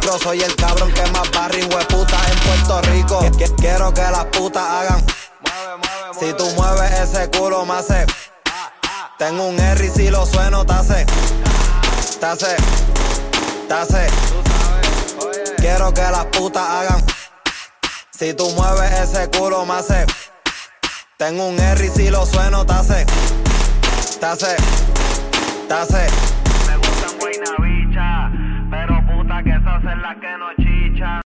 micro. Soy el cabrón que más barrio hueputa en Puerto Rico. Quiero que las putas hagan. Si tú mueves ese culo me hace. Tengo un R y si lo sueno te hace. Quiero que las putas hagan. Si tú mueves ese culo me hace. Tengo un R y si lo sueno te hace. Me gustan buena bicha, pero puta que esas son las que no chichan.